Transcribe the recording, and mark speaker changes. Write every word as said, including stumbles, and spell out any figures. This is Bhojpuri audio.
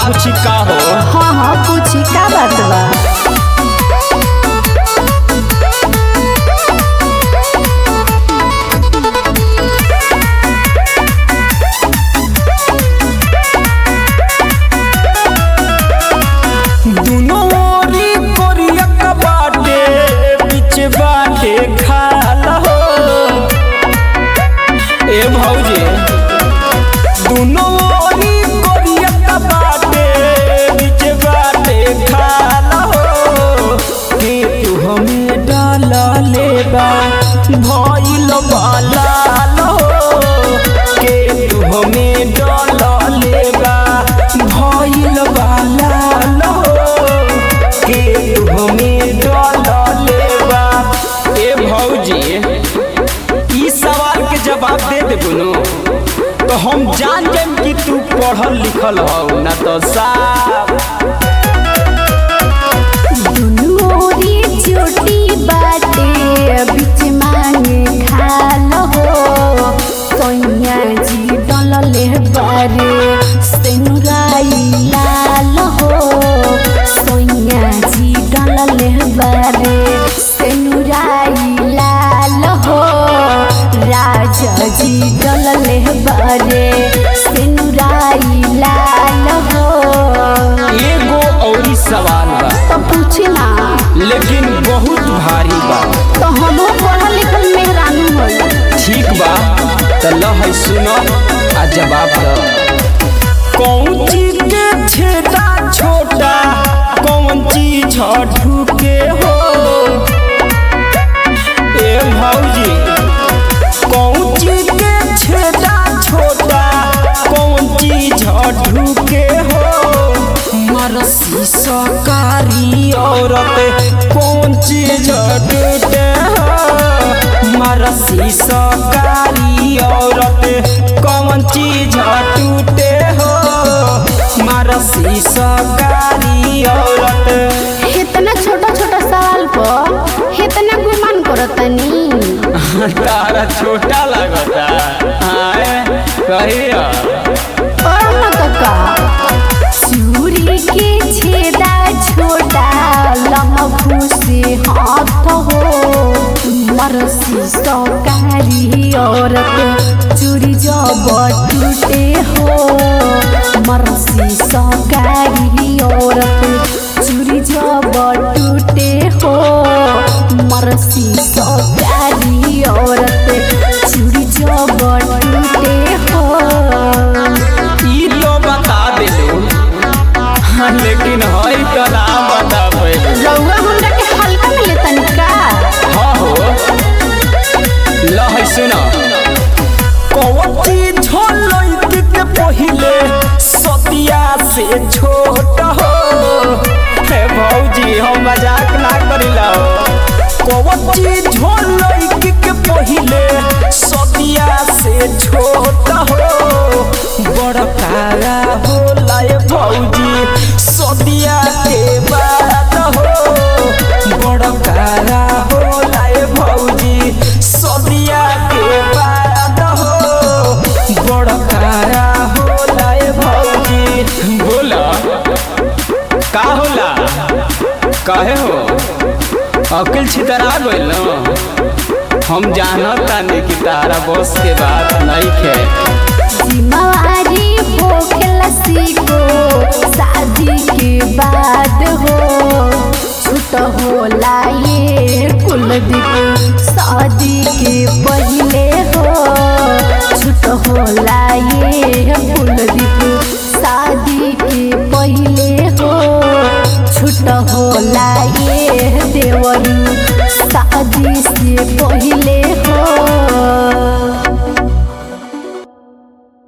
Speaker 1: पूछी का हो?
Speaker 2: हाँ हाँ पूछी का बात बा।
Speaker 1: दुनो ओरी कोरिया का बाटे बीच बाटे खाला हो। ए भौजी दुनो ओरी कोरिया का बाटे बीच बाटे खाला हो। के तू हमें डाला लेबा भइल बाला हो। के तू हमें डाला लेबा भइल बाला के हमें डाला लेबा। ए भौजी ई सवाल के जवाब दे दे बोलो तो हम जान जाएम कि तू पढ़ल लिखल हो ना तो साफ।
Speaker 2: दुनो ओरी चोटी बाटे बीच मांगे खाल हो। सोनिया जी डलले बारे सेनुराई लाल हो। सोनिया जी डलले बारे सेनुराई लाल हो। राजा जी डलले बारे सेनुराई लाल हो।
Speaker 1: एगो औरी सवाल बा
Speaker 2: तो पूछी ना,
Speaker 1: लेकिन बहुत भारी बा।
Speaker 2: तो हमो पढ़ल लिखल मेहरानी होई।
Speaker 1: ठीक बा तो ल है सुनो आ जवाब दो। कौन चीज के छेदा छोटा कौन चीज ढूके हो? ए भौजी कौन चीज के छेदा छोटा कौन चीज ढूके हो? मरसी सकारी औरत कौन चीज टूटे हो? मरसी सकारी औरत कौन चीज टूटे हो? मरसी सकारी औरत।
Speaker 2: इतना छोटा छोटा सवाल पर इतना गुमान करतनी।
Speaker 1: तारा छोटा लगता आए कहिया
Speaker 2: और न तो का चूड़ी के छेदा छोटा लम्बू से हाथ हो। मरसी सकारी औरत चूड़ी जब टूटे हो। मरसी सकारी औरत चूड़ी जब टूटे हो। मरसी सकारी औरत चूड़ी जब टूटे हो।
Speaker 1: ई तो बता देलो लेकिन हई तो ना बता पाइलो।
Speaker 2: रउआ हमरा के हल्का में लेतन का?
Speaker 1: हाँ हो ल है सुनो। कौन चीज हो लइके के पहिले सतिया से छोट हो? हे भौजी हम मजाक ना करिला हो। कौन चीज हो लइके के पहिले सतिया से छोट हो? बड़का होला ए भौजी सतिया के बाद हो। बड़का होला ए भौजी सतिया के बाद हो। बड़का होला ए भौजी। बोला का होला काहे हो? अकिल छितरा गइल न। हम जानत तानी कि तारा बस के बात नहीं खे।
Speaker 2: जिम्मेवारी होखेला सीखो शादी के बाद हो। छूट होला ये कुलदीप शादी के पहले हो। छूट होला ये कुलदीप शादी के पहले हो। छूट होला ये देवरू शादी से पहले हो।